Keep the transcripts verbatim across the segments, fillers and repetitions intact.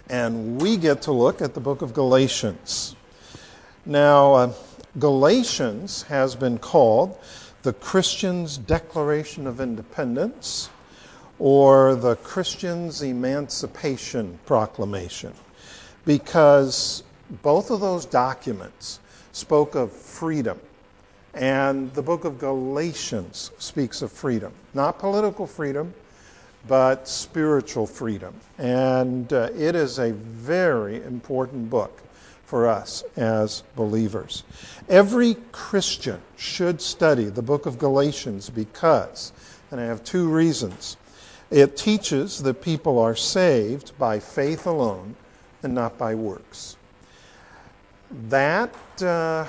and we get to look at the book of Galatians. Now, uh, Galatians has been called the Christian's Declaration of Independence or the Christian's Emancipation Proclamation, because both of those documents spoke of freedom, and the book of Galatians speaks of freedom, not political freedom, but spiritual freedom. And uh, it is a very important book for us as believers. Every Christian should study the book of Galatians because, and I have two reasons, it teaches that people are saved by faith alone and not by works. That, uh,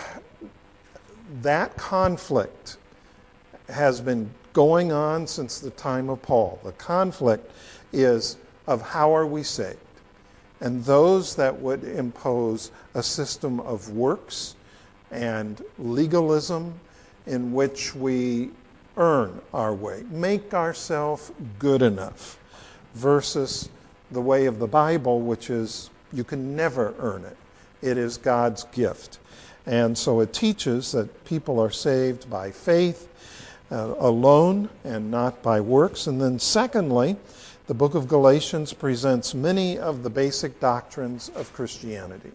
that conflict has been going on since the time of Paul. The conflict is of how are we saved? And those that would impose a system of works and legalism in which we earn our way, make ourselves good enough, versus the way of the Bible, which is you can never earn it. It is God's gift. And so it teaches that people are saved by faith uh, alone and not by works. And then secondly, the book of Galatians presents many of the basic doctrines of Christianity.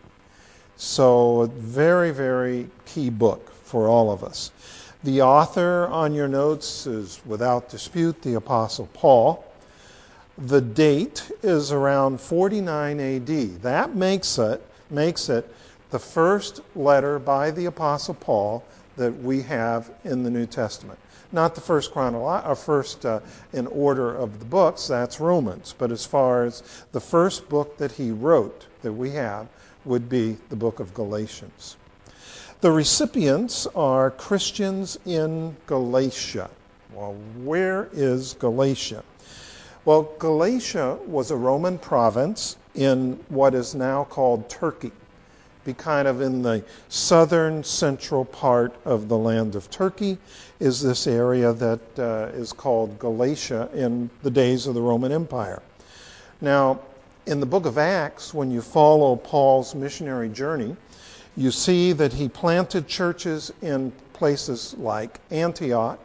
So a very, very key book for all of us. The author on your notes is, without dispute, the Apostle Paul. The date is around forty-nine A D. That makes it, makes it the first letter by the Apostle Paul that we have in the New Testament. Not the first chronolo- or first uh, in order of the books, that's Romans. But as far as the first book that he wrote that we have would be the book of Galatians. The recipients are Christians in Galatia. Well, where is Galatia? Well, Galatia was a Roman province in what is now called Turkey. Be kind of in the southern central part of the land of Turkey is this area that uh, is called Galatia in the days of the Roman Empire. Now, in the book of Acts, when you follow Paul's missionary journey, you see that he planted churches in places like Antioch,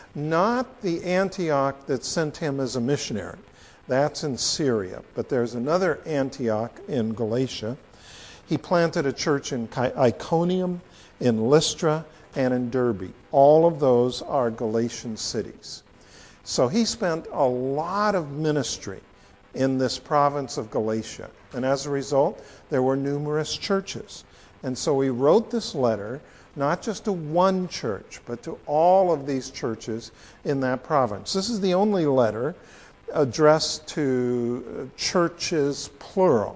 not the Antioch that sent him as a missionary. That's in Syria, but there's another Antioch in Galatia. He planted a church in Iconium, in Lystra, and in Derbe. All of those are Galatian cities. So he spent a lot of ministry in this province of Galatia. And as a result, there were numerous churches. And so he wrote this letter, not just to one church, but to all of these churches in that province. This is the only letter addressed to churches, plural.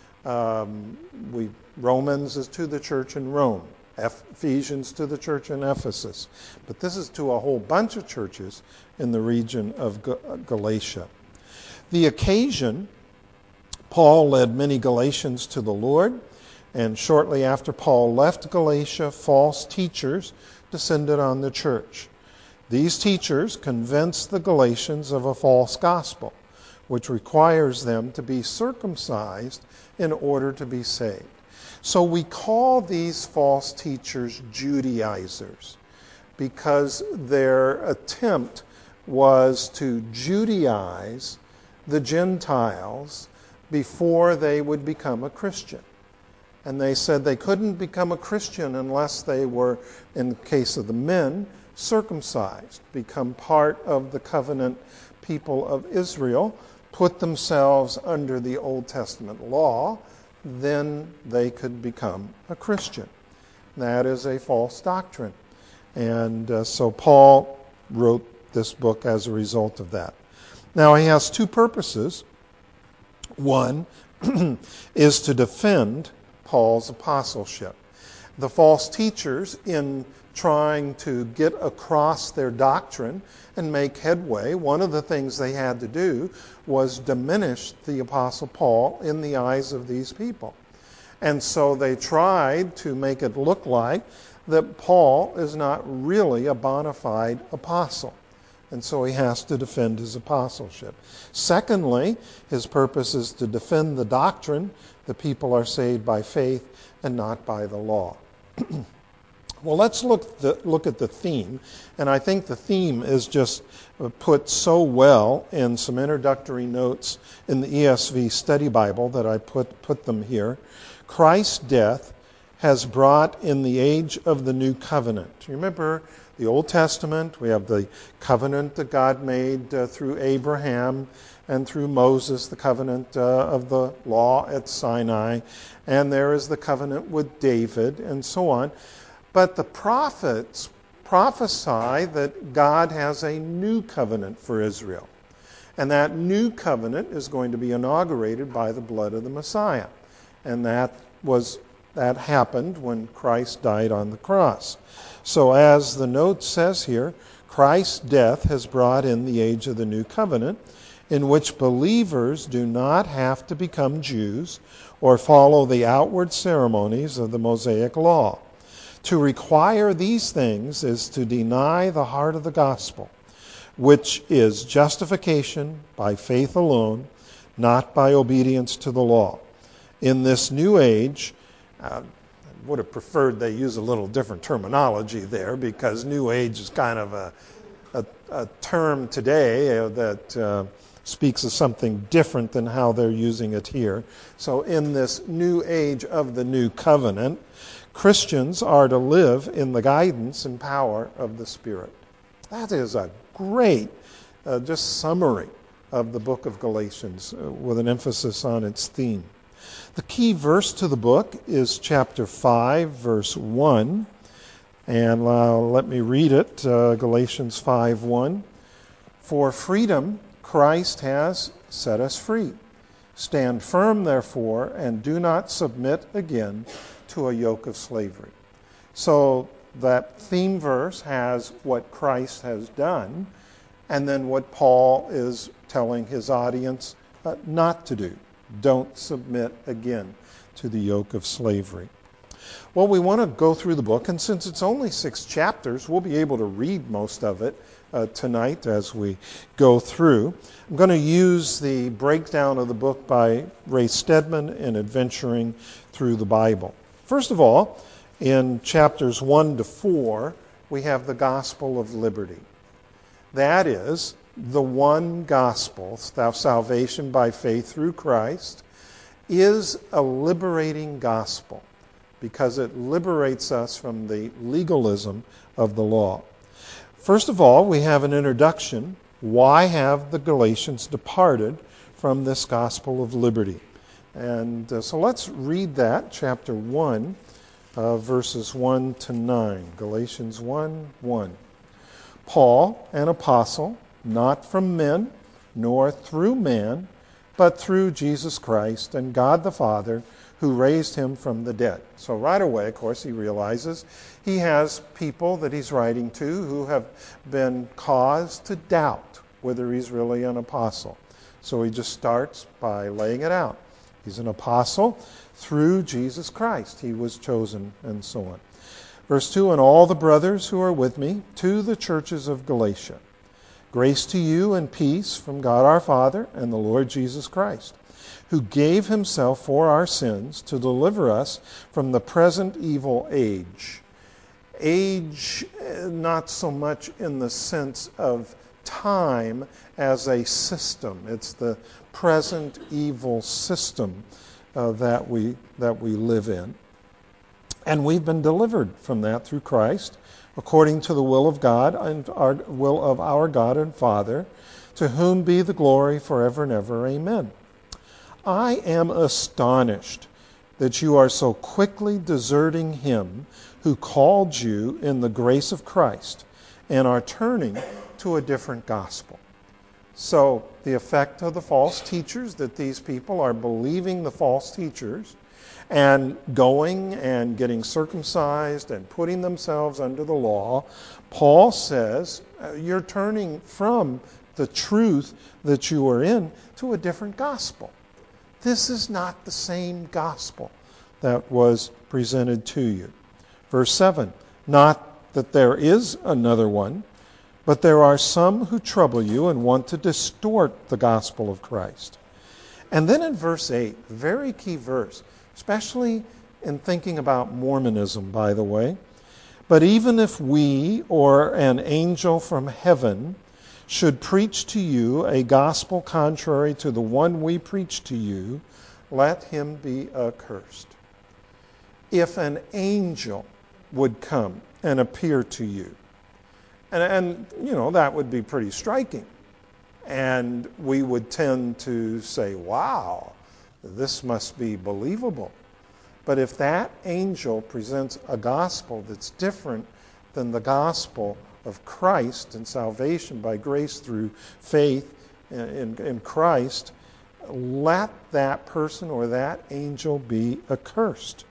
Um, we Romans is to the church in Rome, Ephesians to the church in Ephesus. But this is to a whole bunch of churches in the region of Galatia. The occasion, Paul led many Galatians to the Lord. And shortly after Paul left Galatia, false teachers descended on the church. These teachers convinced the Galatians of a false gospel, which requires them to be circumcised in order to be saved. So we call these false teachers Judaizers because their attempt was to Judaize the Gentiles before they would become a Christian. And they said they couldn't become a Christian unless they were, in the case of the men, circumcised, become part of the covenant people of Israel, put themselves under the Old Testament law, then they could become a Christian. That is a false doctrine. And uh, so Paul wrote this book as a result of that. Now he has two purposes. One is to defend Paul's apostleship. The false teachers, in trying to get across their doctrine and make headway, one of the things they had to do was diminish the Apostle Paul in the eyes of these people. And so they tried to make it look like that Paul is not really a bona fide apostle. and so he has to defend his apostleship. Secondly, his purpose is to defend the doctrine that people are saved by faith and not by the law. Well, let's look, the, look at the theme, and I think the theme is just put so well in some introductory notes in the E S V Study Bible that I put, put them here. Christ's death has brought in the age of the new covenant. You remember the Old Testament, we have the covenant that God made uh, through Abraham and through Moses, the covenant uh, of the law at Sinai, and there is the covenant with David, and so on. But the prophets prophesy that God has a new covenant for Israel. And that new covenant is going to be inaugurated by the blood of the Messiah. And that was that happened when Christ died on the cross. So as the note says here, Christ's death has brought in the age of the new covenant, in which believers do not have to become Jews or follow the outward ceremonies of the Mosaic law. To require these things is to deny the heart of the gospel, which is justification by faith alone, not by obedience to the law. In this new age, uh, I would have preferred they use a little different terminology there, because new age is kind of a, a, a term today uh, that uh, speaks of something different than how they're using it here. So in this new age of the new covenant, Christians are to live in the guidance and power of the Spirit. That is a great uh, just summary of the book of Galatians uh, with an emphasis on its theme. The key verse to the book is chapter five, verse one. And uh, let me read it, uh, Galatians five one. For freedom Christ has set us free. Stand firm, therefore, and do not submit again to a yoke of slavery. So that theme verse has what Christ has done, and then what Paul is telling his audience uh, not to do. Don't submit again to the yoke of slavery. Well, we want to go through the book, and since it's only six chapters, we'll be able to read most of it uh, tonight as we go through. I'm going to use the breakdown of the book by Ray Stedman in Adventuring Through the Bible. First of all, in chapters one to four, we have the gospel of liberty. That is the one gospel, salvation by faith through Christ, is a liberating gospel because it liberates us from the legalism of the law. First of all, we have an introduction. Why have the Galatians departed from this gospel of liberty? And uh, so let's read that, chapter one, uh, verses one to nine. Galatians one one. Paul, an apostle, not from men, nor through man, but through Jesus Christ and God the Father, who raised him from the dead. So right away, of course, he realizes he has people that he's writing to who have been caused to doubt whether he's really an apostle. So he just starts by laying it out. He's an apostle through Jesus Christ. He was chosen, and so on. Verse two, and all the brothers who are with me to the churches of Galatia. Grace to you and peace from God our Father and the Lord Jesus Christ, who gave himself for our sins to deliver us from the present evil age. Age, not so much in the sense of time as a system. It's the present evil system uh, that we that we live in. And we've been delivered from that through Christ, according to the will of God and our will of our God and Father, to whom be the glory forever and ever. Amen. I am astonished that you are so quickly deserting him who called you in the grace of Christ and are turning to a different gospel. So the effect of the false teachers, that these people are believing the false teachers and going and getting circumcised and putting themselves under the law, Paul says you're turning from the truth that you are in to a different gospel. This is not the same gospel that was presented to you. Verse seven, not that there is another one, But there are some who trouble you and want to distort the gospel of Christ. And then in verse eight, very key verse, especially in thinking about Mormonism, by the way. But even if we or an angel from heaven should preach to you a gospel contrary to the one we preach to you, let him be accursed. If an angel would come and appear to you, and, and you know, that would be pretty striking. And we would tend to say, wow, this must be believable. But if that angel presents a gospel that's different than the gospel of Christ and salvation by grace through faith in, in Christ, let that person or that angel be accursed.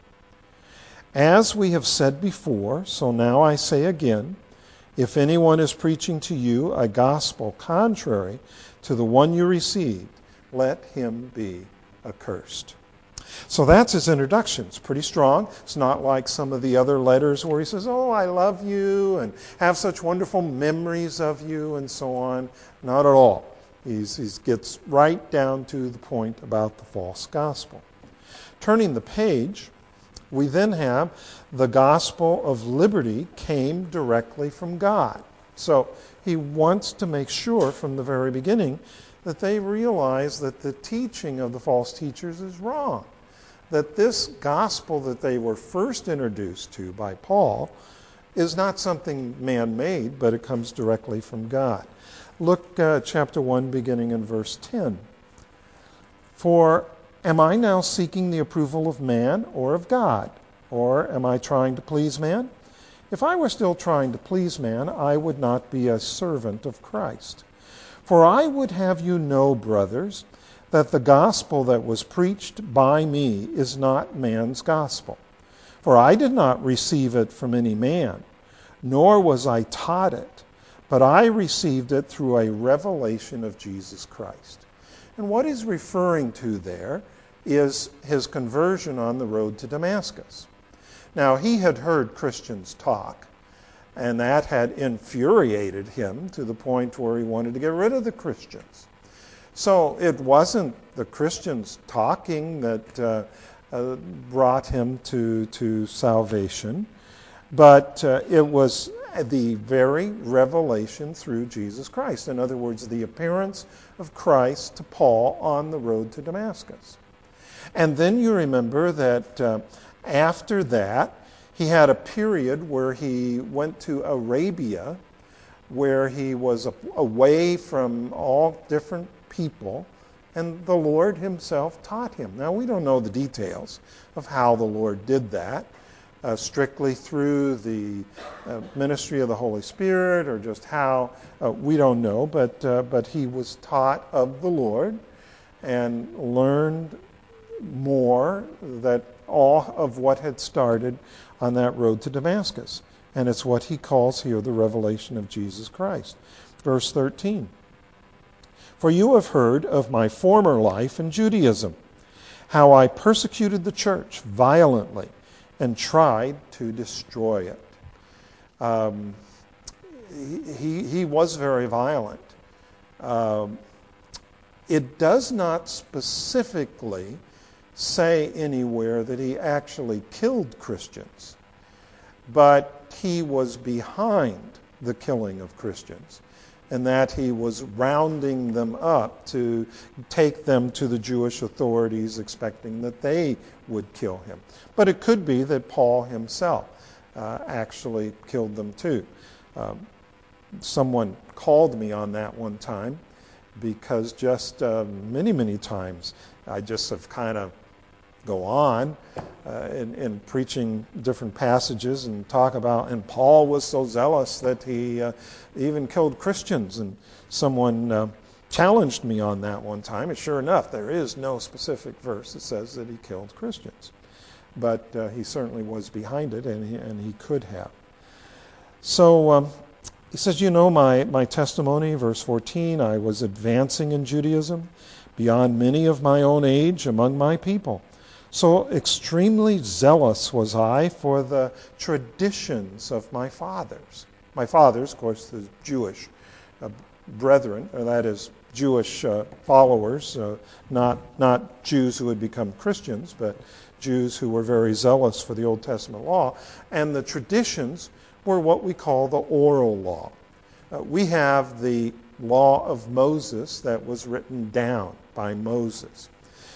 As we have said before, so now I say again, if anyone is preaching to you a gospel contrary to the one you received, let him be accursed. So that's his introduction. It's pretty strong. It's not like some of the other letters where he says, oh, I love you and have such wonderful memories of you and so on. Not at all. He's, he gets right down to the point about the false gospel. Turning the page, we then have the gospel of liberty came directly from God. So he wants to make sure from the very beginning that they realize that the teaching of the false teachers is wrong. That this gospel that they were first introduced to by Paul is not something man-made, but it comes directly from God. Look uh, chapter one, beginning in verse ten. For am I now seeking the approval of man or of God? Or am I trying to please man? If I were still trying to please man, I would not be a servant of Christ. For I would have you know, brothers, that the gospel that was preached by me is not man's gospel. For I did not receive it from any man, nor was I taught it, but I received it through a revelation of Jesus Christ. And what he's referring to there is his conversion on the road to Damascus. Now, he had heard Christians talk, and that had infuriated him to the point where he wanted to get rid of the Christians. So it wasn't the Christians talking that uh, uh, brought him to, to salvation, but uh, it was the very revelation through Jesus Christ. In other words, the appearance of Christ to Paul on the road to Damascus. And then you remember that uh, after that, he had a period where he went to Arabia, where he was away from all different people, and the Lord himself taught him. Now, we don't know the details of how the Lord did that, uh, strictly through the uh, ministry of the Holy Spirit, or just how, uh, we don't know, but, uh, but he was taught of the Lord and learned more that all of what had started on that road to Damascus. And it's what he calls here the revelation of Jesus Christ. Verse thirteen. For you have heard of my former life in Judaism, how I persecuted the church violently and tried to destroy it. Um, he, he, he was very violent. Um, it does not specifically say anywhere that he actually killed Christians, but he was behind the killing of Christians, and that he was rounding them up to take them to the Jewish authorities, expecting that they would kill him. But it could be that Paul himself uh, actually killed them too. Um, someone called me on that one time, because just uh, many, many times I just have kind of go on uh, in, in preaching different passages and talk about, and Paul was so zealous that he uh, even killed Christians. And someone uh, challenged me on that one time. And sure enough, there is no specific verse that says that he killed Christians. But uh, he certainly was behind it, and he, and he could have. So um, he says, you know my, my testimony, verse fourteen, I was advancing in Judaism beyond many of my own age among my people. So extremely zealous was I for the traditions of my fathers. My father's, of course, the Jewish uh, brethren, or that is Jewish uh, followers, uh, not not Jews who had become Christians, but Jews who were very zealous for the Old Testament law. And the traditions were what we call the oral law. Uh, we have the law of Moses that was written down by Moses.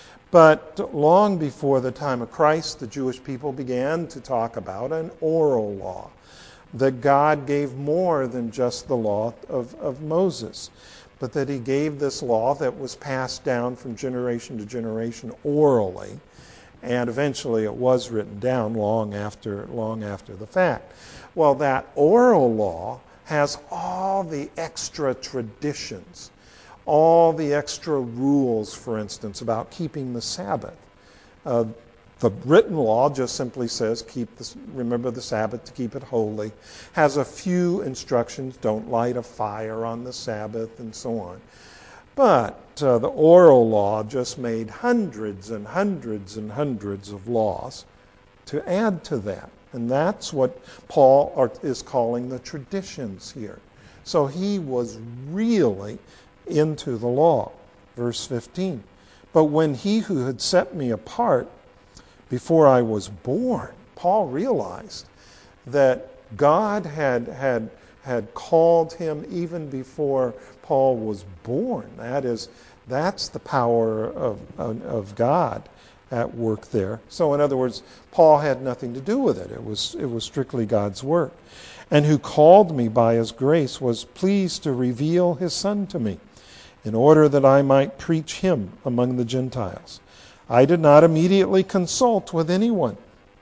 But long before the time of Christ, the Jewish people began to talk about an oral law, that God gave more than just the law of, of Moses, but that he gave this law that was passed down from generation to generation orally, and eventually it was written down long after, long after the fact. Well, that oral law has all the extra traditions, all the extra rules, for instance, about keeping the Sabbath. Uh, the written law just simply says, keep the, remember the Sabbath to keep it holy. Has a few instructions, don't light a fire on the Sabbath, and so on. But uh, the oral law just made hundreds and hundreds and hundreds of laws to add to that. And that's what Paul is calling the traditions here. So he was really into the law. Verse fifteen. But when he who had set me apart before I was born, Paul realized that God had had had called him even before Paul was born. That is, that's the power of, of, of God at work there. So in other words, Paul had nothing to do with it. It was it was strictly God's work. And who called me by his grace was pleased to reveal his Son to me, in order that I might preach him among the Gentiles. I did not immediately consult with anyone,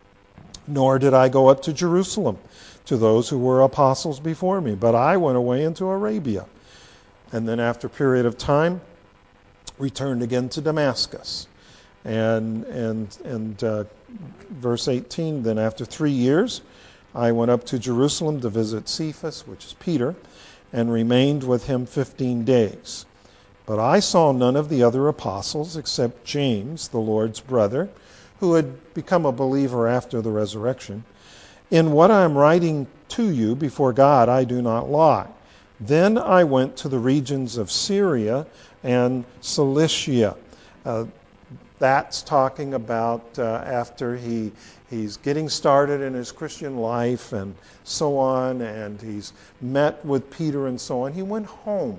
nor did I go up to Jerusalem to those who were apostles before me, but I went away into Arabia, and then after a period of time, returned again to Damascus. And and and uh, verse eighteen, then after three years, I went up to Jerusalem to visit Cephas, which is Peter, and remained with him fifteen days. But I saw none of the other apostles except James, the Lord's brother, who had become a believer after the resurrection. In what I am writing to you before God, I do not lie. Then I went to the regions of Syria and Cilicia. Uh, that's talking about uh, after he he's getting started in his Christian life and so on, and he's met with Peter and so on. He went home.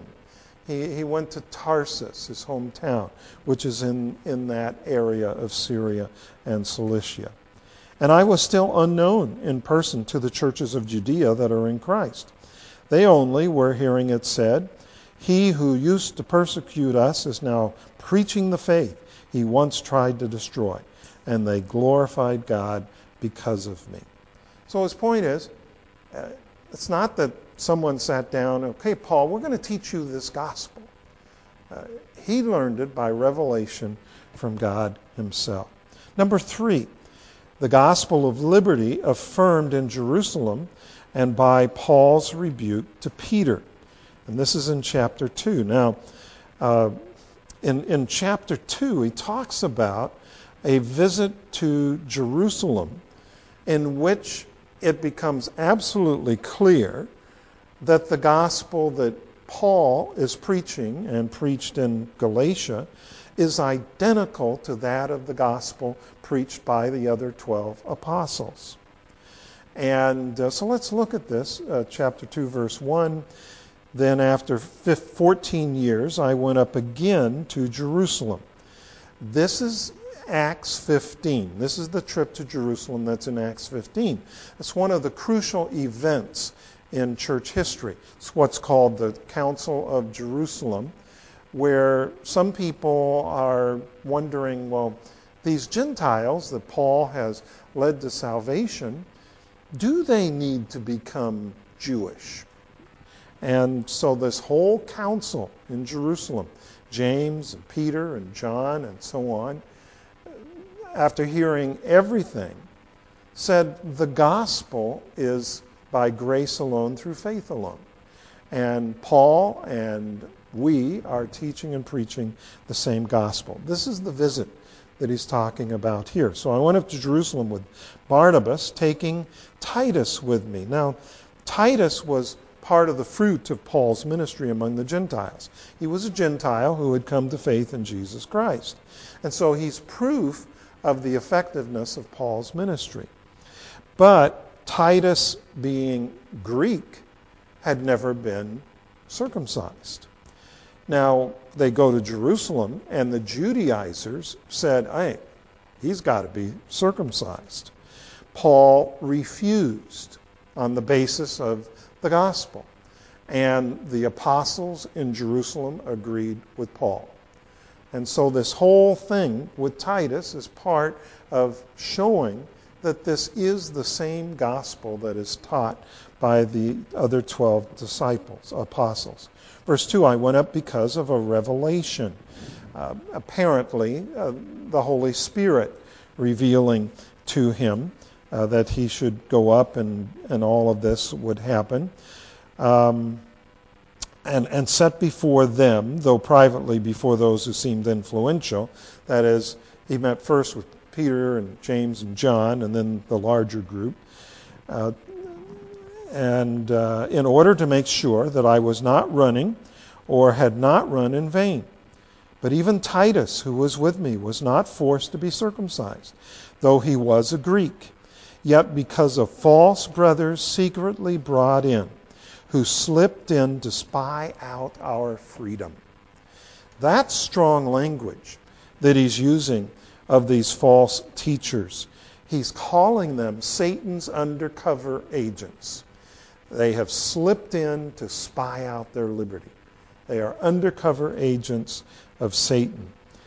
He he went to Tarsus, his hometown, which is in, in that area of Syria and Cilicia. And I was still unknown in person to the churches of Judea that are in Christ. They only were hearing it said, he who used to persecute us is now preaching the faith he once tried to destroy. And they glorified God because of me. So his point is, uh, it's not that someone sat down, okay, Paul, we're going to teach you this gospel. Uh, he learned it by revelation from God himself. Number three, the gospel of liberty affirmed in Jerusalem and by Paul's rebuke to Peter. And this is in chapter two. Now, uh, in, in chapter two, he talks about a visit to Jerusalem in which it becomes absolutely clear that the gospel that Paul is preaching and preached in Galatia is identical to that of the gospel preached by the other twelve apostles. And uh, so let's look at this, uh, chapter two, verse one. Then after fourteen years, I went up again to Jerusalem. This is Acts fifteen. This is the trip to Jerusalem that's in Acts fifteen. It's one of the crucial events in church history. It's what's called the Council of Jerusalem, where some people are wondering, well, these Gentiles that Paul has led to salvation, do they need to become Jewish? And so this whole council in Jerusalem, James and Peter and John and so on, after hearing everything, said the gospel is by grace alone through faith alone. And Paul and we are teaching and preaching the same gospel. This is the visit that he's talking about here. So I went up to Jerusalem with Barnabas, taking Titus with me. Now, Titus was part of the fruit of Paul's ministry among the Gentiles. He was a Gentile who had come to faith in Jesus Christ. And so he's proof of the effectiveness of Paul's ministry. But Titus, being Greek, had never been circumcised. Now, they go to Jerusalem, and the Judaizers said, hey, he's got to be circumcised. Paul refused on the basis of the gospel. And the apostles in Jerusalem agreed with Paul. And so this whole thing with Titus is part of showing that this is the same gospel that is taught by the other twelve disciples, apostles. Verse two, I went up because of a revelation. Uh, apparently, uh, the Holy Spirit revealing to him uh, that he should go up and, and all of this would happen. Um, and, and set before them, though privately before those who seemed influential. That is, he met first with Peter and James and John, and then the larger group. Uh, and uh, in order to make sure that I was not running or had not run in vain. But even Titus, who was with me, was not forced to be circumcised, though he was a Greek. Yet because of false brothers secretly brought in, who slipped in to spy out our freedom. That's strong language that he's using of these false teachers. He's calling them Satan's undercover agents. They have slipped in to spy out their liberty. They are undercover agents of Satan.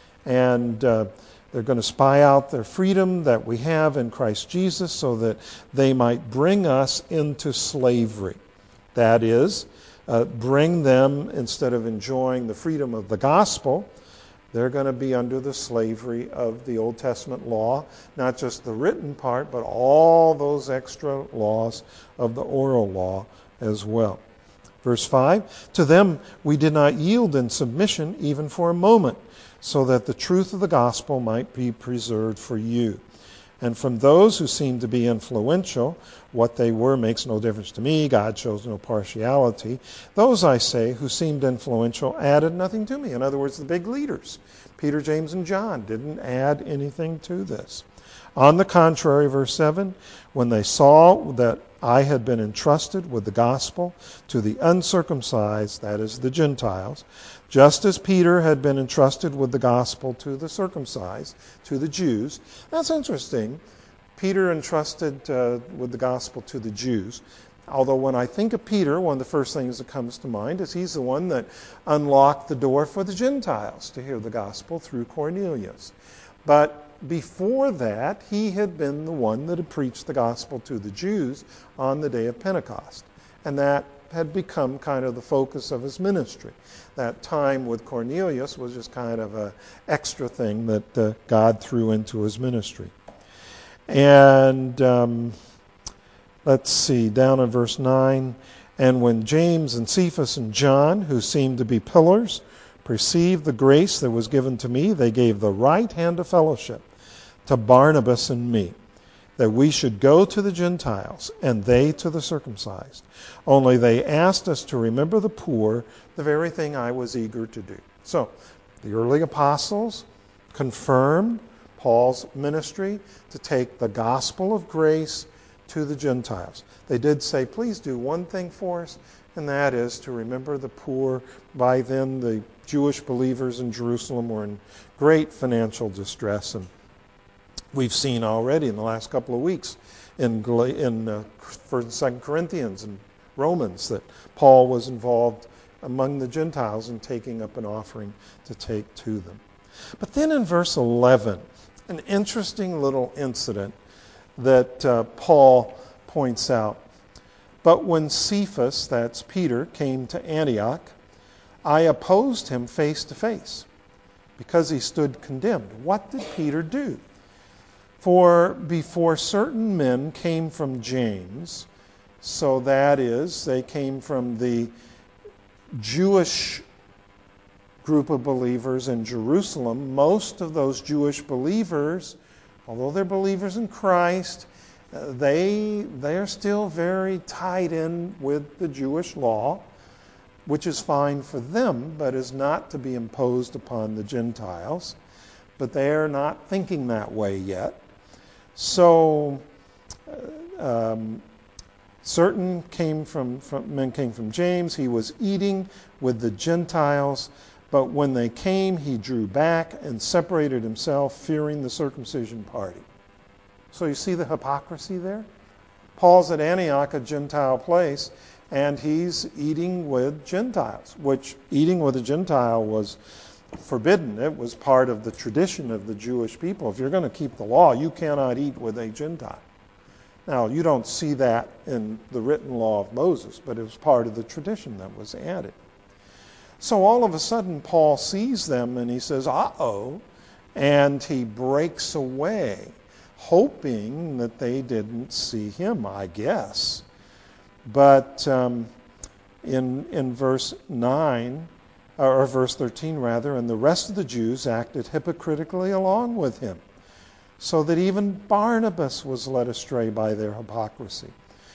And uh, they're going to spy out their freedom that we have in Christ Jesus so that they might bring us into slavery. That is, uh, bring them, instead of enjoying the freedom of the gospel, they're going to be under the slavery of the Old Testament law, not just the written part, but all those extra laws of the oral law as well. Verse five, to them we did not yield in submission even for a moment, so that the truth of the gospel might be preserved for you. And from those who seemed to be influential, what they were makes no difference to me. God shows no partiality. Those, I say, who seemed influential added nothing to me. In other words, the big leaders, Peter, James, and John, didn't add anything to this. On the contrary, verse seven, when they saw that I had been entrusted with the gospel to the uncircumcised, that is, the Gentiles, just as Peter had been entrusted with the gospel to the circumcised, to the Jews. That's interesting. Peter entrusted uh, with the gospel to the Jews. Although when I think of Peter, one of the first things that comes to mind is he's the one that unlocked the door for the Gentiles to hear the gospel through Cornelius. But before that, he had been the one that had preached the gospel to the Jews on the day of Pentecost. And that had become kind of the focus of his ministry. That time with Cornelius was just kind of an extra thing that uh, God threw into his ministry. And um, let's see, down in verse nine, and when James and Cephas and John, who seemed to be pillars, perceived the grace that was given to me, they gave the right hand of fellowship to Barnabas and me, that we should go to the Gentiles, and they to the circumcised. Only they asked us to remember the poor, the very thing I was eager to do. So, the early apostles confirmed Paul's ministry to take the gospel of grace to the Gentiles. They did say, please do one thing for us, and that is to remember the poor. By then, the Jewish believers in Jerusalem were in great financial distress, and we've seen already in the last couple of weeks in, in uh, First and Second Corinthians and Romans that Paul was involved among the Gentiles in taking up an offering to take to them. But then in verse eleven, an interesting little incident that uh, Paul points out. But when Cephas, that's Peter, came to Antioch, I opposed him face to face because he stood condemned. What did Peter do? For before certain men came from James, so that is, they came from the Jewish group of believers in Jerusalem. Most of those Jewish believers, although they're believers in Christ, Uh, they, they're still very tied in with the Jewish law, which is fine for them, but is not to be imposed upon the Gentiles. But they are not thinking that way yet. So um, certain came from, from men came from James. He was eating with the Gentiles, but when they came, he drew back and separated himself, fearing the circumcision party. So you see the hypocrisy there? Paul's at Antioch, a Gentile place, and he's eating with Gentiles, which eating with a Gentile was forbidden. It was part of the tradition of the Jewish people. If you're going to keep the law, you cannot eat with a Gentile. Now, you don't see that in the written law of Moses, but it was part of the tradition that was added. So all of a sudden, Paul sees them and he says, uh-oh, and he breaks away, hoping that they didn't see him, I guess. But um, in in verse nine, or verse thirteen rather, and the rest of the Jews acted hypocritically along with him, so that even Barnabas was led astray by their hypocrisy.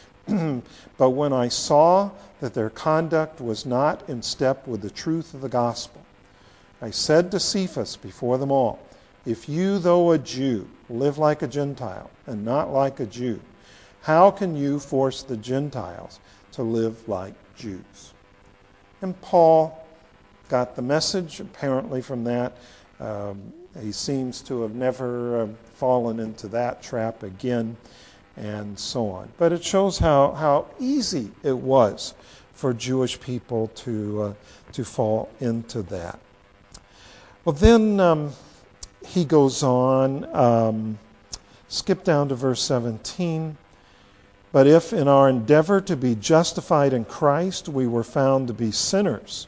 But when I saw that their conduct was not in step with the truth of the gospel, I said to Cephas before them all, if you, though a Jew, live like a Gentile and not like a Jew, how can you force the Gentiles to live like Jews? And Paul got the message, apparently, from that. Um, he seems to have never uh, fallen into that trap again, and so on. But it shows how, how easy it was for Jewish people to uh, to fall into that. Well, then um, he goes on, um, skip down to verse seventeen. But if in our endeavor to be justified in Christ we were found to be sinners,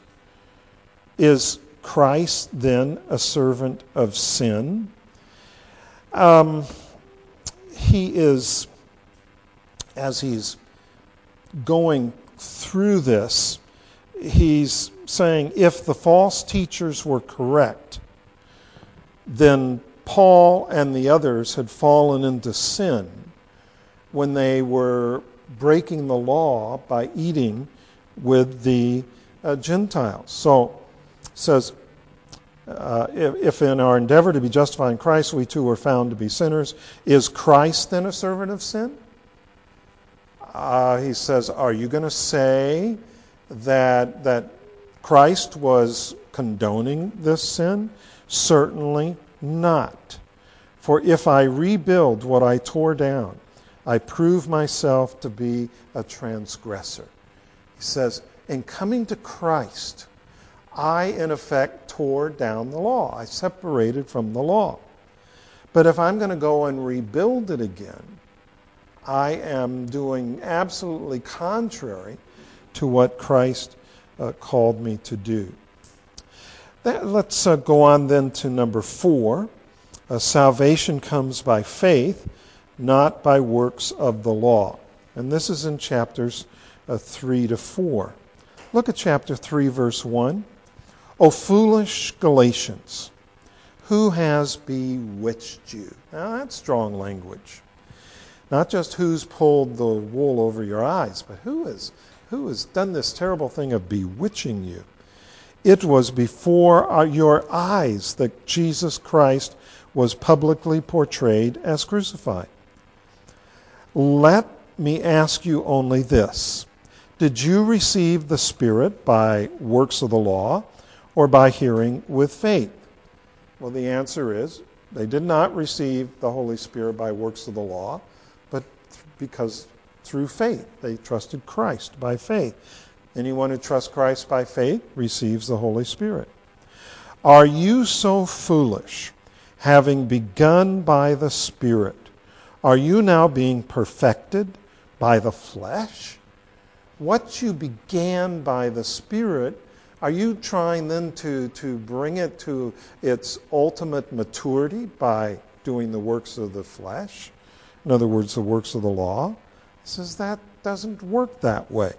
is Christ then a servant of sin? Um, he is, as he's going through this, he's saying if the false teachers were correct, then Paul and the others had fallen into sin when they were breaking the law by eating with the uh, Gentiles. So it says, uh, if, if in our endeavor to be justified in Christ we too were found to be sinners, is Christ then a servant of sin? Uh, he says, are you going to say that that Christ was condoning this sin? Certainly not. For if I rebuild what I tore down, I prove myself to be a transgressor. He says, in coming to Christ, I, in effect, tore down the law. I separated from the law. But if I'm going to go and rebuild it again, I am doing absolutely contrary to what Christ uh, called me to do. That, let's uh, go on then to number four. Uh, salvation comes by faith, not by works of the law. And this is in chapters uh, three to four. Look at chapter three, verse one. O foolish Galatians, who has bewitched you? Now that's strong language. Not just who's pulled the wool over your eyes, but who has, who has done this terrible thing of bewitching you? It was before our, your eyes that Jesus Christ was publicly portrayed as crucified. Let me ask you only this. Did you receive the Spirit by works of the law or by hearing with faith? Well, the answer is they did not receive the Holy Spirit by works of the law, but because through faith. They trusted Christ by faith. Anyone who trusts Christ by faith receives the Holy Spirit. Are you so foolish, having begun by the Spirit? Are you now being perfected by the flesh? What you began by the Spirit, are you trying then to, to bring it to its ultimate maturity by doing the works of the flesh? In other words, the works of the law? He says that doesn't work that way.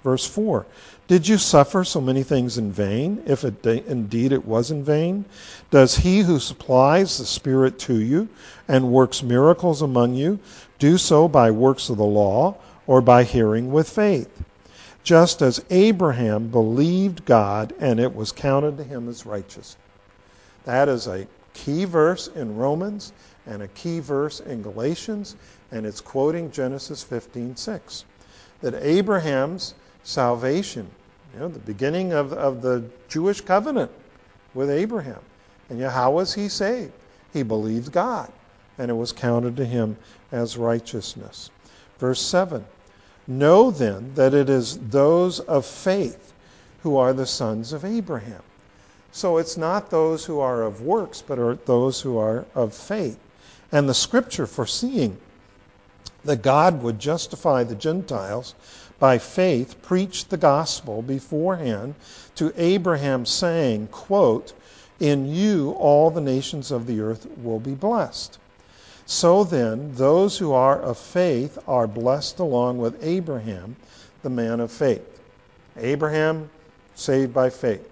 Verse four, did you suffer so many things in vain, if it de- indeed it was in vain? Does he who supplies the Spirit to you and works miracles among you do so by works of the law or by hearing with faith? Just as Abraham believed God and it was counted to him as righteous. That is a key verse in Romans and a key verse in Galatians, and it's quoting Genesis fifteen six. That Abraham's salvation, you know, the beginning of, of the Jewish covenant with Abraham. And yet, how was he saved? He believed God, and it was counted to him as righteousness. Verse seven, know then that it is those of faith who are the sons of Abraham. So it's not those who are of works, but are those who are of faith. And the scripture foreseeing that God would justify the Gentiles by faith preached the gospel beforehand to Abraham, saying, quote, in you all the nations of the earth will be blessed. So then, those who are of faith are blessed along with Abraham, the man of faith. Abraham, saved by faith.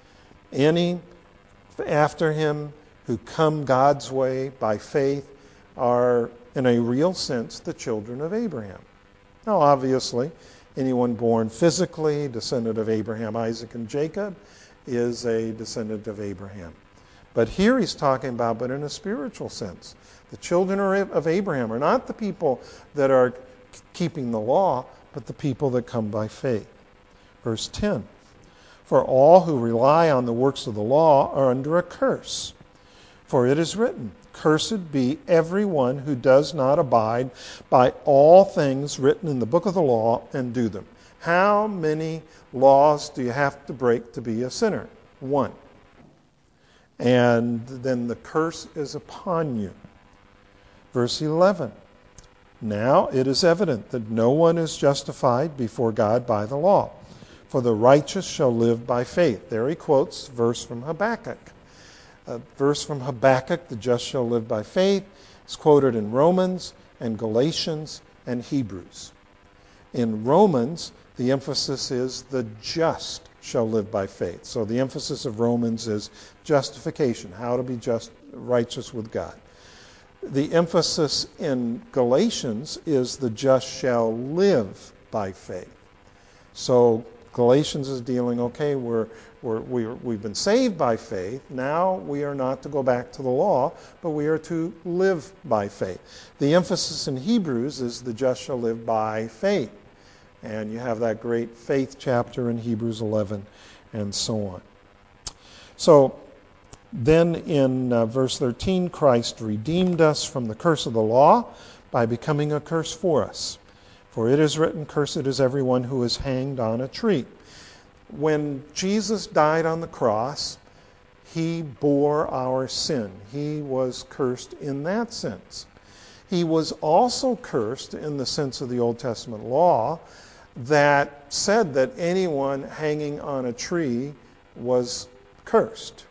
Any after him who come God's way by faith are, in a real sense, the children of Abraham. Now, obviously, anyone born physically, descendant of Abraham, Isaac, and Jacob, is a descendant of Abraham. But here he's talking about, but in a spiritual sense. The children of Abraham are not the people that are keeping the law, but the people that come by faith. Verse ten, for all who rely on the works of the law are under a curse. For it is written, cursed be everyone who does not abide by all things written in the book of the law and do them. How many laws do you have to break to be a sinner? One. And then the curse is upon you. Verse eleven. Now it is evident that no one is justified before God by the law, for the righteous shall live by faith. There he quotes a verse from Habakkuk. A verse from Habakkuk, the just shall live by faith, is quoted in Romans and Galatians and Hebrews. In Romans, the emphasis is the just shall live by faith. So the emphasis of Romans is justification, how to be just, righteous with God. The emphasis in Galatians is the just shall live by faith. So Galatians is dealing, okay, we're, we're, we're, we've been saved by faith. Now we are not to go back to the law, but we are to live by faith. The emphasis in Hebrews is the just shall live by faith. And you have that great faith chapter in Hebrews eleven and so on. So then in uh, verse thirteen, Christ redeemed us from the curse of the law by becoming a curse for us. For it is written, cursed is everyone who is hanged on a tree. When Jesus died on the cross, he bore our sin. He was cursed in that sense. He was also cursed in the sense of the Old Testament law that said that anyone hanging on a tree was cursed.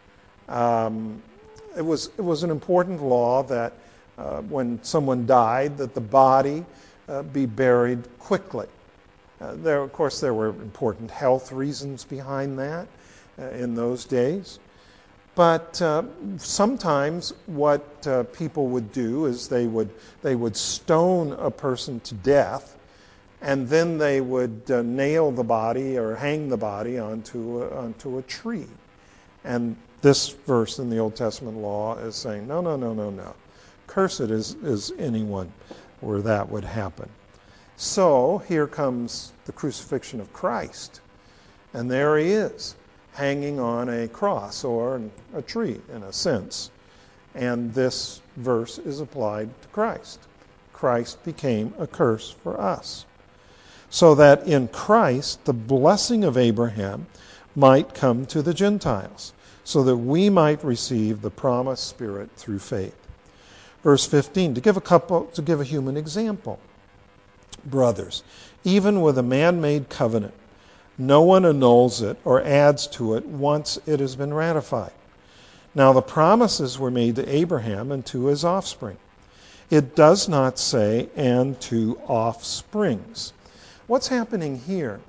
Um, it was it was an important law that uh, when someone died, that the body uh, be buried quickly. Uh, there, of course, there were important health reasons behind that uh, in those days. But uh, sometimes what uh, people would do is they would they would stone a person to death, and then they would uh, nail the body or hang the body onto a, onto a tree. And this verse in the Old Testament law is saying, no, no, no, no, no. Cursed is, is anyone where that would happen. So here comes the crucifixion of Christ. And there he is, hanging on a cross or a tree in a sense. And this verse is applied to Christ. Christ became a curse for us. So that in Christ the blessing of Abraham might come to the Gentiles, so that we might receive the promised Spirit through faith. Verse fifteen, to give a couple, to give a human example. Brothers, even with a man-made covenant, no one annuls it or adds to it once it has been ratified. Now the promises were made to Abraham and to his offspring. It does not say, and to offsprings. What's happening here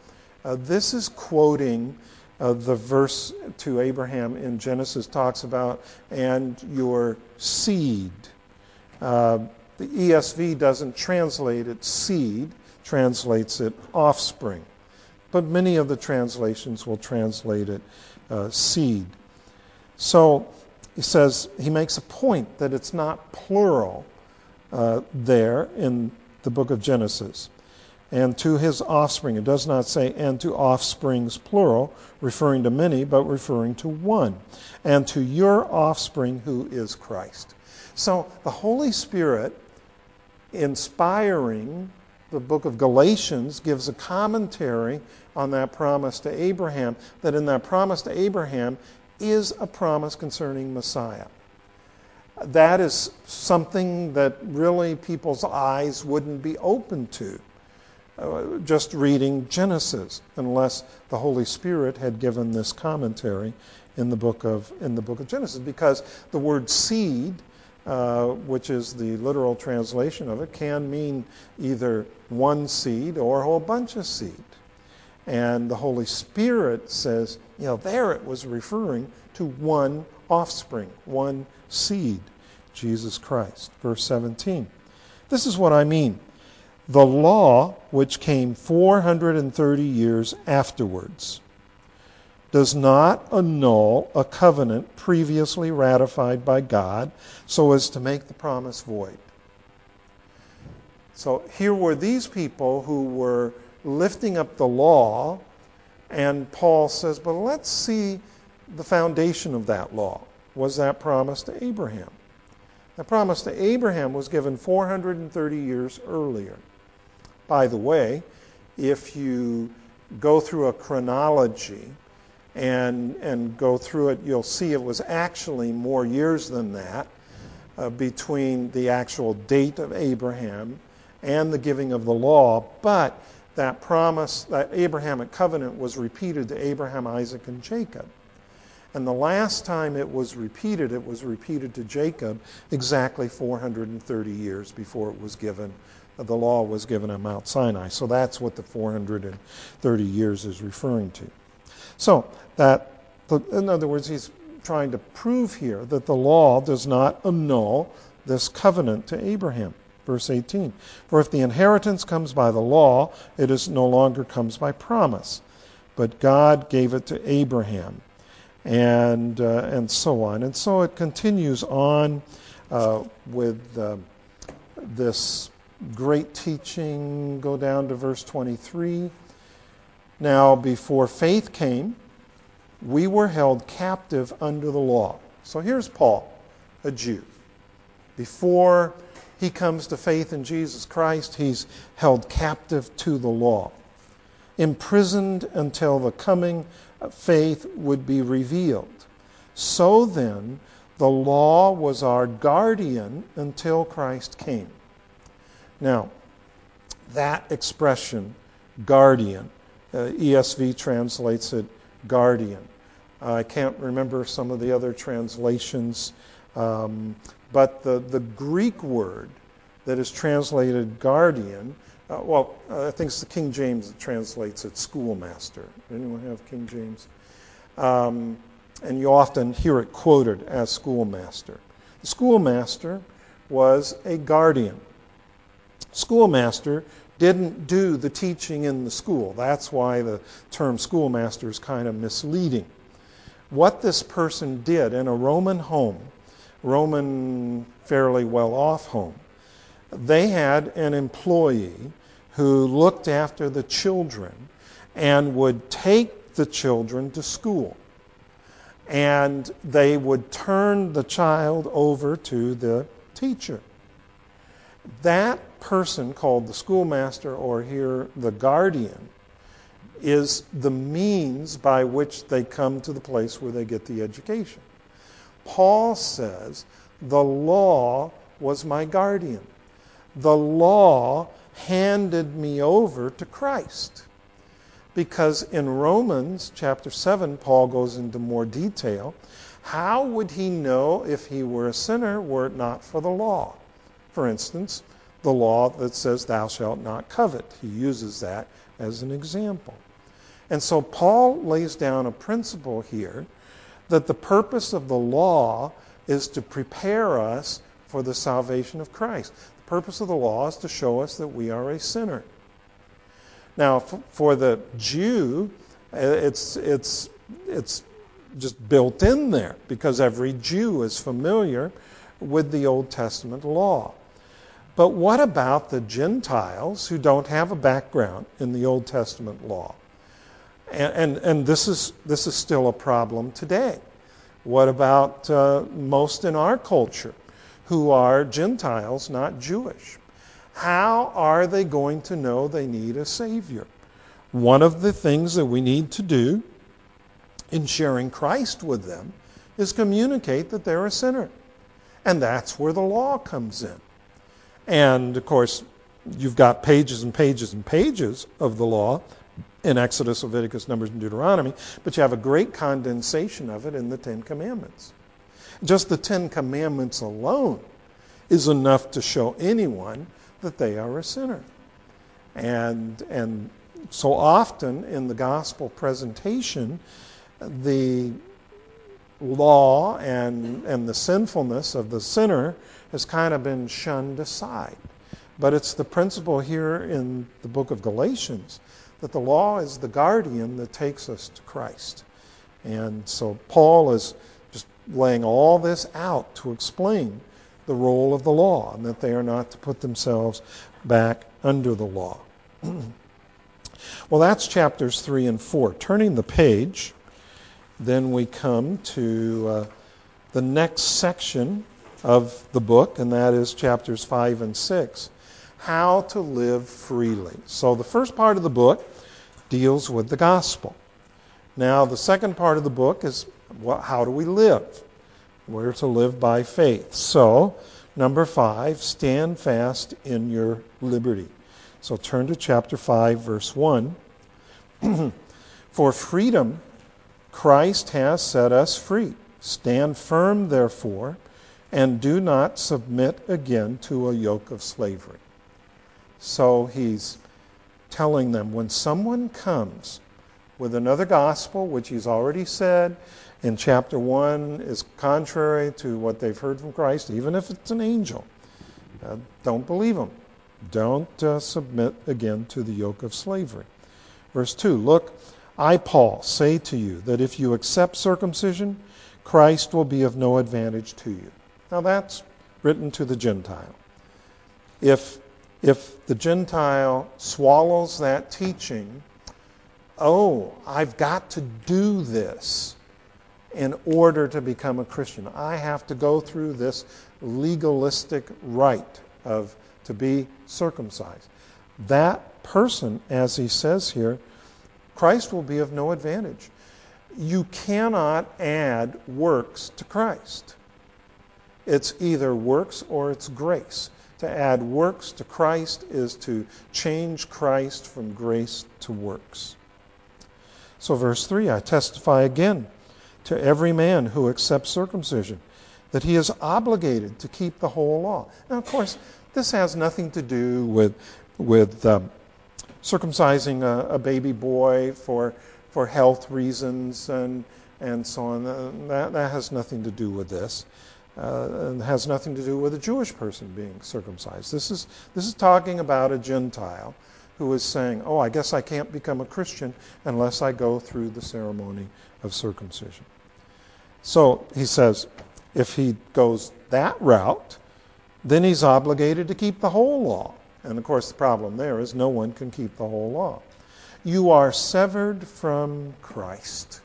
Uh, this is quoting uh, the verse to Abraham in Genesis, talks about, and your seed. Uh, the E S V doesn't translate it seed, translates it offspring. But many of the translations will translate it uh, seed. So he says, he makes a point that it's not plural uh, there in the book of Genesis. And to his offspring. It does not say, and to offsprings, plural, referring to many, but referring to one. And to your offspring, who is Christ. So the Holy Spirit, inspiring the book of Galatians, gives a commentary on that promise to Abraham, that in that promise to Abraham is a promise concerning Messiah. That is something that really people's eyes wouldn't be open to uh, just reading Genesis, unless the Holy Spirit had given this commentary in the book of in the book of Genesis, because the word seed, uh, which is the literal translation of it, can mean either one seed or a whole bunch of seed. And the Holy Spirit says, you know, there it was referring to one offspring, one seed, Jesus Christ. Verse seventeen. This is what I mean. The law, which came four hundred thirty years afterwards, does not annul a covenant previously ratified by God so as to make the promise void. So here were these people who were lifting up the law, and Paul says, but let's see the foundation of that law. Was that promise to Abraham? The promise to Abraham was given four hundred thirty years earlier. By the way, if you go through a chronology and and go through it, you'll see it was actually more years than that uh, between the actual date of Abraham and the giving of the law. But that promise, that Abrahamic covenant, was repeated to Abraham, Isaac, and Jacob. And the last time it was repeated, it was repeated to Jacob exactly four hundred thirty years before it was given. The law was given at Mount Sinai. So that's what the four hundred thirty years is referring to. So that, in other words, he's trying to prove here that the law does not annul this covenant to Abraham. Verse eighteen. For if the inheritance comes by the law, it is no longer comes by promise. But God gave it to Abraham. And uh, and so on. And so it continues on uh, with uh, this great teaching. Go down to verse twenty-three. Now, before faith came, we were held captive under the law. So here's Paul, a Jew. Before he comes to faith in Jesus Christ, he's held captive to the law, imprisoned until the coming of faith would be revealed. So then, the law was our guardian until Christ came. Now, that expression, guardian, uh, E S V translates it guardian. Uh, I can't remember some of the other translations, um, but the, the Greek word that is translated guardian, uh, well, uh, I think it's the King James that translates it schoolmaster. Anyone have King James? Um, and you often hear it quoted as schoolmaster. The schoolmaster was a guardian. Schoolmaster didn't do the teaching in the school. That's why the term schoolmaster is kind of misleading. What this person did in a Roman home, Roman fairly well-off home, they had an employee who looked after the children and would take the children to school. And they would turn the child over to the teacher. That person, called the schoolmaster, or here the guardian, is the means by which they come to the place where they get the education. Paul says, the law was my guardian. The law handed me over to Christ. Because in Romans chapter seven, Paul goes into more detail. How would he know if he were a sinner were it not for the law? For instance, the law that says thou shalt not covet. He uses that as an example. And so Paul lays down a principle here that the purpose of the law is to prepare us for the salvation of Christ. The purpose of the law is to show us that we are a sinner. Now, for the Jew, it's it's it's just built in there because every Jew is familiar with the Old Testament law. But what about the Gentiles who don't have a background in the Old Testament law? And and, and this is this is still a problem today. What about uh, most in our culture who are Gentiles, not Jewish? How are they going to know they need a Savior? One of the things that we need to do in sharing Christ with them is communicate that they're a sinner. And that's where the law comes in. And, of course, you've got pages and pages and pages of the law in Exodus, Leviticus, Numbers, and Deuteronomy, but you have a great condensation of it in the Ten Commandments. Just the Ten Commandments alone is enough to show anyone that they are a sinner. And and so often in the gospel presentation, the law and and the sinfulness of the sinner has kind of been shunned aside. But it's the principle here in the book of Galatians that the law is the guardian that takes us to Christ. And so Paul is just laying all this out to explain the role of the law and that they are not to put themselves back under the law. Well, that's chapters three and four. Turning the page, then we come to uh, the next section of the book, and that is chapters five and six, how to live freely. So the first part of the book deals with the gospel. Now, the second part of the book is what, how do we live? We're to live by faith. So, number five, stand fast in your liberty. So turn to chapter five, verse one. For freedom, Christ has set us free. Stand firm, therefore, and do not submit again to a yoke of slavery. So he's telling them when someone comes with another gospel, which he's already said in chapter one is contrary to what they've heard from Christ, even if it's an angel, uh, don't believe them. Don't uh, submit again to the yoke of slavery. Verse two, look, I, Paul, say to you that if you accept circumcision, Christ will be of no advantage to you. Now that's written to the Gentile. If, if the Gentile swallows that teaching, oh, I've got to do this in order to become a Christian. I have to go through this legalistic rite of to be circumcised. That person, as he says here, Christ will be of no advantage. You cannot add works to Christ. It's either works or it's grace. To add works to Christ is to change Christ from grace to works. So verse three, I testify again to every man who accepts circumcision that he is obligated to keep the whole law. Now, of course, this has nothing to do with with um, circumcising a, a baby boy for for health reasons and and so on. Uh, that that has nothing to do with this. Uh, and has nothing to do with a Jewish person being circumcised. This is this is talking about a Gentile who is saying, "Oh, I guess I can't become a Christian unless I go through the ceremony of circumcision." So he says, if he goes that route, then he's obligated to keep the whole law. And of course, the problem there is no one can keep the whole law. You are severed from Christ.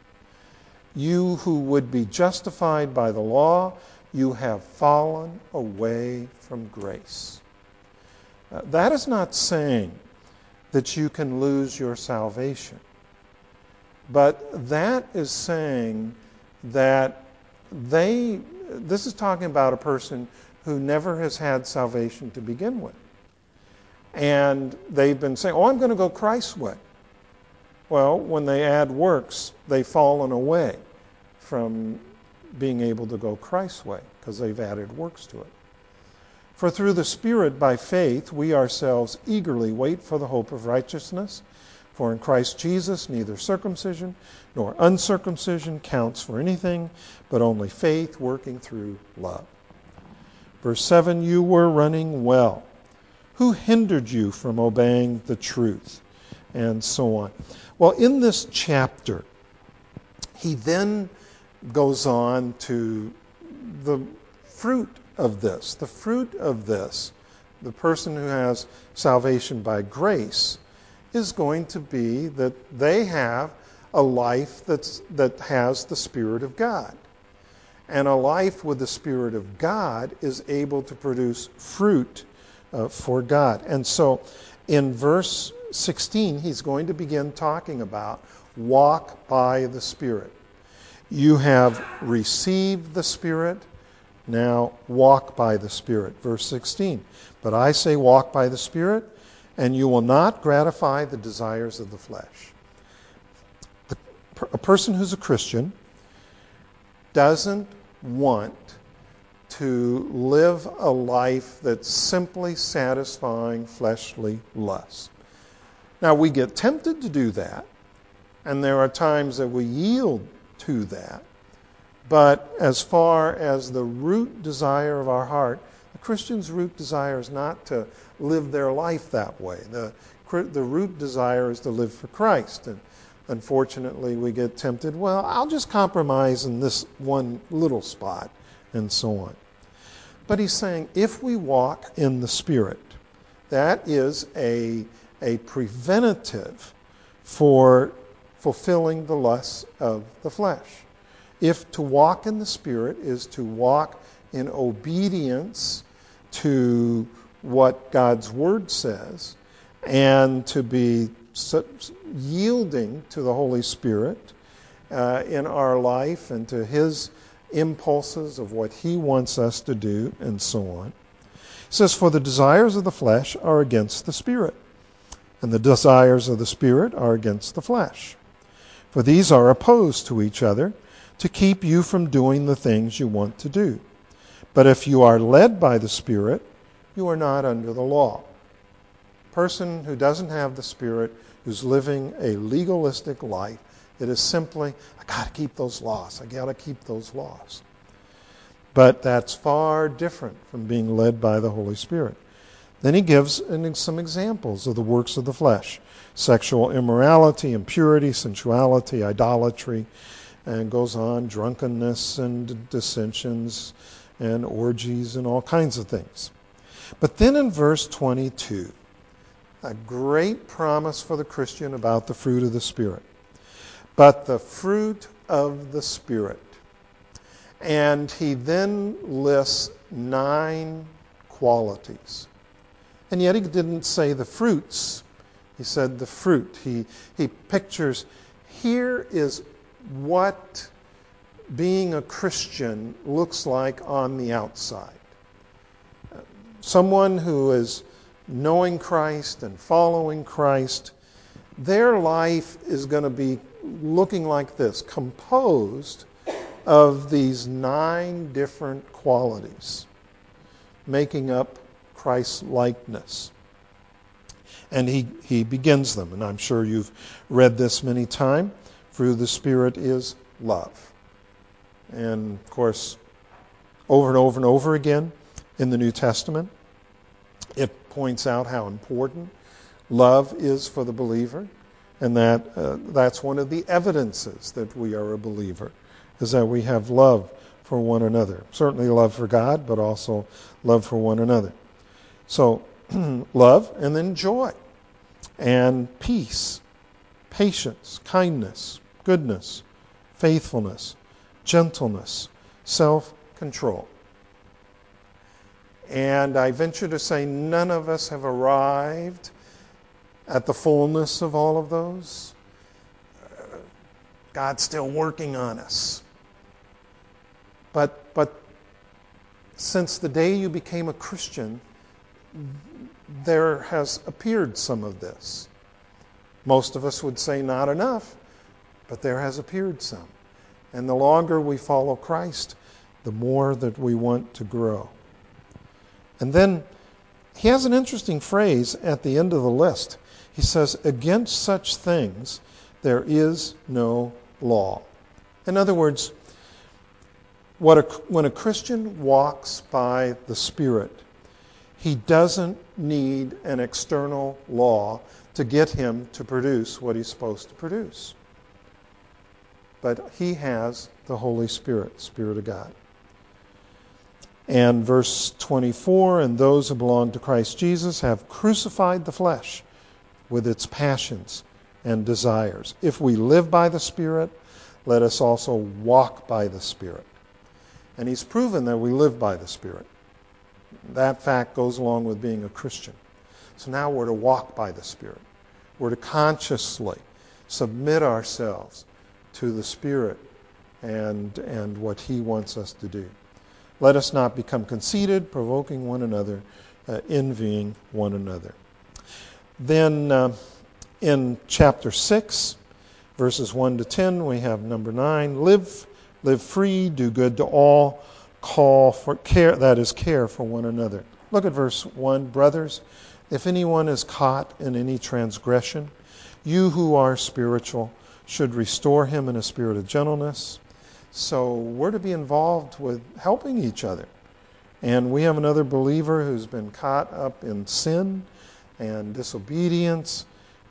You who would be justified by the law, you have fallen away from grace. Uh, that is not saying that you can lose your salvation. But that is saying that they, this is talking about a person who never has had salvation to begin with. And they've been saying, oh, I'm going to go Christ's way. Well, when they add works, they've fallen away from being able to go Christ's way because they've added works to it. For through the Spirit, by faith, we ourselves eagerly wait for the hope of righteousness. For in Christ Jesus neither circumcision nor uncircumcision counts for anything, but only faith working through love. Verse seven, you were running well. Who hindered you from obeying the truth? And so on. Well, in this chapter, he then goes on to the fruit of this. The fruit of this, the person who has salvation by grace, is going to be that they have a life that's, that has the Spirit of God. And a life with the Spirit of God is able to produce fruit uh, for God. And so in verse sixteen, he's going to begin talking about walk by the Spirit. You have received the Spirit, now walk by the Spirit. Verse sixteen, but I say walk by the Spirit, and you will not gratify the desires of the flesh. The, a person who's a Christian doesn't want to live a life that's simply satisfying fleshly lusts. Now, we get tempted to do that, and there are times that we yield to that. But as far as the root desire of our heart, the Christian's root desire is not to live their life that way. The, the root desire is to live for Christ. And unfortunately, we get tempted, well, I'll just compromise in this one little spot, and so on. But he's saying, if we walk in the Spirit, that is a, a preventative for fulfilling the lusts of the flesh. If to walk in the Spirit is to walk in obedience to what God's Word says, and to be yielding to the Holy Spirit uh, in our life and to His impulses of what He wants us to do, and so on. It says, for the desires of the flesh are against the Spirit, and the desires of the Spirit are against the flesh. For these are opposed to each other, to keep you from doing the things you want to do. But if you are led by the Spirit, you are not under the law. A person who doesn't have the Spirit, who's living a legalistic life, it is simply, I got to keep those laws. I got to keep those laws. But that's far different from being led by the Holy Spirit. Then he gives some examples of the works of the flesh: sexual immorality, impurity, sensuality, idolatry, and goes on, drunkenness and dissensions and orgies and all kinds of things. But then in verse twenty-two, a great promise for the Christian about the fruit of the Spirit. But the fruit of the Spirit. And he then lists nine qualities. And yet he didn't say the fruits. He said the fruit. He, he pictures, here is what being a Christian looks like on the outside. Someone who is knowing Christ and following Christ, their life is going to be looking like this, composed of these nine different qualities, making up Christ's likeness. And he, he begins them, and I'm sure you've read this many times. Fruit of the Spirit is love. And of course, over and over and over again in the New Testament, it points out how important love is for the believer, and that uh, that's one of the evidences that we are a believer, is that we have love for one another. Certainly love for God, but also love for one another. So, love, and then joy, and peace, patience, kindness, goodness, faithfulness, gentleness, self-control. And I venture to say none of us have arrived at the fullness of all of those. God's still working on us. But, but since the day you became a Christian, there has appeared some of this. Most of us would say not enough, but there has appeared some. And the longer we follow Christ, the more that we want to grow. And then he has an interesting phrase at the end of the list. He says, against such things there is no law. In other words, what a, when a Christian walks by the Spirit, he doesn't need an external law to get him to produce what he's supposed to produce. But he has the Holy Spirit, Spirit of God. And verse twenty-four, and those who belong to Christ Jesus have crucified the flesh with its passions and desires. If we live by the Spirit, let us also walk by the Spirit. And he's proven that we live by the Spirit. That fact goes along with being a Christian. So now we're to walk by the Spirit. We're to consciously submit ourselves to the Spirit and, and what he wants us to do. Let us not become conceited, provoking one another, uh, envying one another. Then uh, in chapter six, verses one to ten, we have number nine, live, live free, do good to all, call for care, that is, care for one another. Look at verse one. Brothers, if anyone is caught in any transgression, you who are spiritual should restore him in a spirit of gentleness. So we're to be involved with helping each other. And we have another believer who's been caught up in sin and disobedience.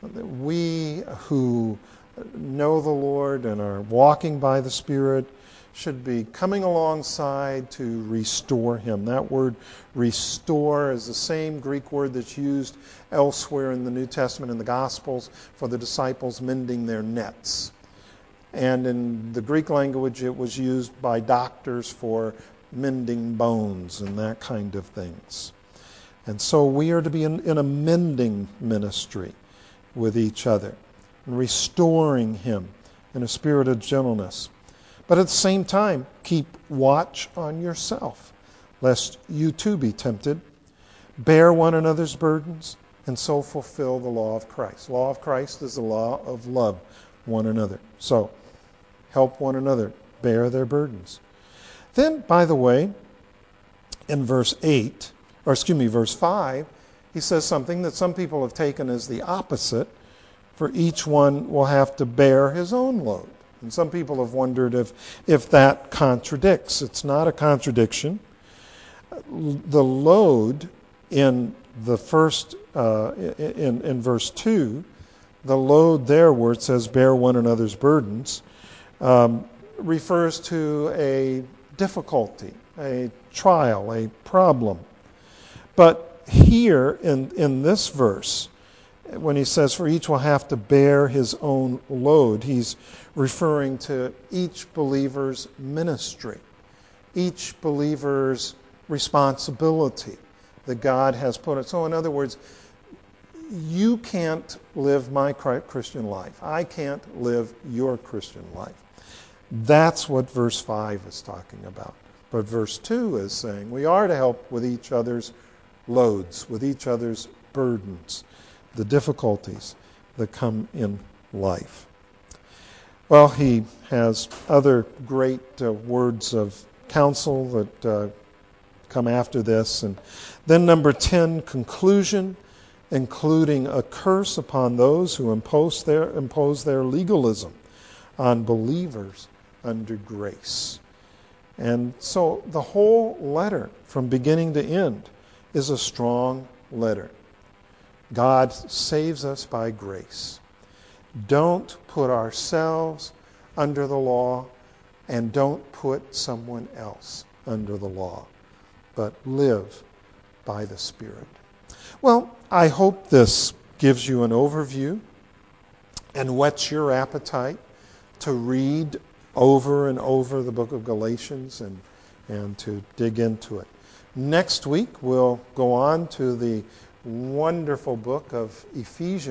We who know the Lord and are walking by the Spirit should be coming alongside to restore him. That word restore is the same Greek word that's used elsewhere in the New Testament in the Gospels for the disciples mending their nets. And in the Greek language it was used by doctors for mending bones and that kind of things. And so we are to be in, in a mending ministry with each other, restoring him in a spirit of gentleness. But at the same time, keep watch on yourself, lest you too be tempted. Bear one another's burdens, and so fulfill the law of Christ. The law of Christ is the law of love one another. So, help one another bear their burdens. Then, by the way, in verse eight, or excuse me, verse five, he says something that some people have taken as the opposite. For each one will have to bear his own load. And some people have wondered if, if that contradicts. It's not a contradiction. The load in the first, uh, in, in verse two, the load there where it says bear one another's burdens, um, refers to a difficulty, a trial, a problem. But here in, in this verse, when he says for each will have to bear his own load, he's referring to each believer's ministry, each believer's responsibility that God has put it. So in other words, you can't live my Christian life. I can't live your Christian life. That's what verse five is talking about. But verse two is saying we are to help with each other's loads, with each other's burdens, the difficulties that come in life. Well, he has other great uh, words of counsel that uh, come after this. And then number ten, conclusion, including a curse upon those who impose their, impose their legalism on believers under grace. And so the whole letter, from beginning to end, is a strong letter. God saves us by grace. Don't put ourselves under the law, and don't put someone else under the law, but live by the Spirit. Well, I hope this gives you an overview and whets your appetite to read over and over the book of Galatians and, and to dig into it. Next week, we'll go on to the wonderful book of Ephesians.